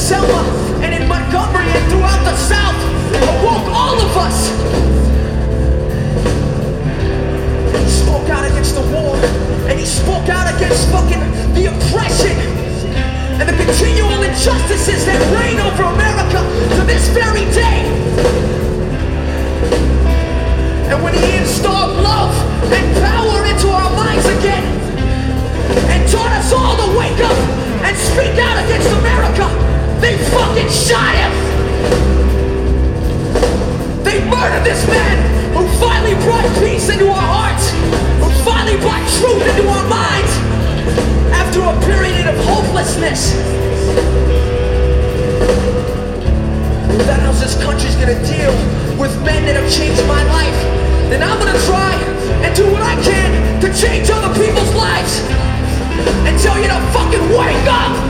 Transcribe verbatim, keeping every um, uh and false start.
Selma and in Montgomery and throughout the South awoke all of us. He spoke out against the war, and he spoke out against fucking the oppression and the continual injustices that reign over America to this very day. And when he installed love and power into our minds again and taught us all to wake up and speak out against America, they fucking shot him. They murdered this man who finally brought peace into our hearts, who finally brought truth into our minds after a period of hopelessness. If that how this country's gonna deal with men that have changed my life, then I'm gonna try and do what I can to change other people's lives and tell you to fucking wake up.